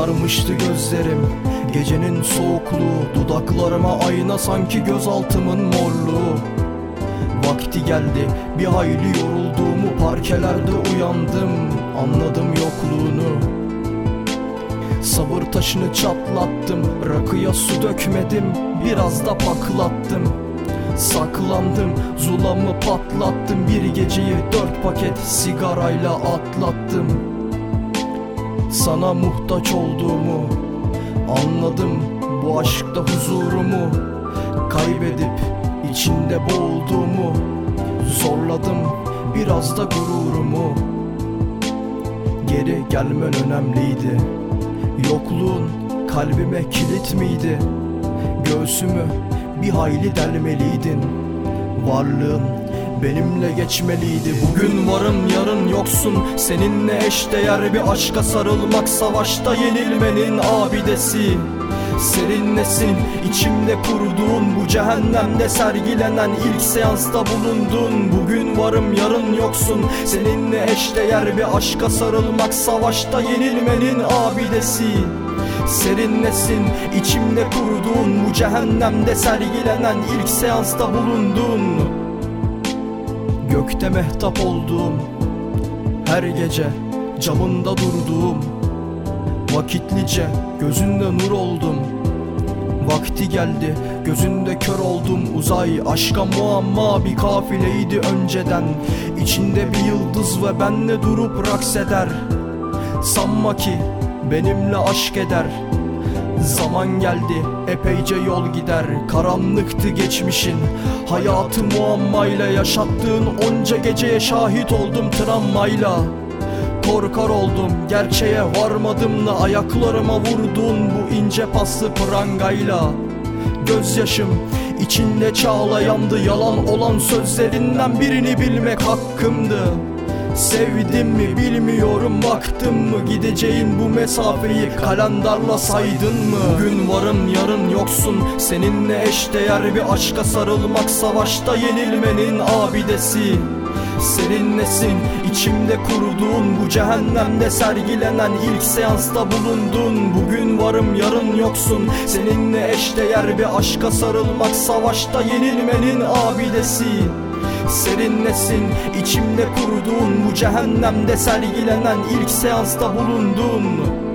Kararmıştı gözlerim, gecenin soğukluğu, dudaklarıma ayna sanki gözaltımın morluğu. Vakti geldi, bir hayli yorulduğumu, parkelerde uyandım, anladım yokluğunu. Sabır taşını çatlattım, rakıya su dökmedim, biraz da paklattım. Saklandım, zulamı patlattım, bir geceyi 4 paket sigarayla atlattım. Sana muhtaç olduğumu anladım, bu aşkta huzurumu kaybedip içinde boğulduğumu. Zorladım biraz da gururumu, geri gelmen önemliydi. Yokluğun kalbime kilit miydi? Göğsümü bir hayli delmeliydin. Varlığın benimle geçmeliydi. Bugün varım yarın yoksun, seninle eşdeğer bir aşka sarılmak savaşta yenilmenin abidesi. Serinlesin içimde kurduğun, bu cehennemde sergilenen ilk seansta bulundun. Bugün varım yarın yoksun, seninle eşdeğer bir aşka sarılmak savaşta yenilmenin abidesi. Serinlesin içimde kurduğun, bu cehennemde sergilenen ilk seansta bulundun. Gökte mehtap olduğum, her gece camında durduğum, vakitlice gözünde nur oldum. Vakti geldi, gözünde kör oldum. Uzay aşka muamma bir kafileydi önceden. İçinde bir yıldız ve benle durup raks eder. Sanma ki benimle aşk eder. Zaman geldi, epeyce yol gider. Karanlıktı geçmişin, hayatı muammayla yaşattığın onca geceye şahit oldum travmayla. Korkar oldum, gerçeğe varmadım da ayaklarıma vurduğun bu ince paslı prangayla. Gözyaşım içinde çağlayandı, yalan olan sözlerinden birini bilmek hakkımdı. Sevdim mi bilmiyorum, baktım mı gideceğin bu mesafeyi kalendarla saydın mı? Bugün varım yarın yoksun, seninle eşdeğer bir aşka sarılmak savaşta yenilmenin abidesi. Serinlesin içimde kurduğun, bu cehennemde sergilenen ilk seansta bulundun. Bugün varım yarın yoksun, seninle eşdeğer bir aşka sarılmak savaşta yenilmenin abidesi. Serinlesin içimde kurduğun, bu cehennemde sergilenen ilk seansta bulundun.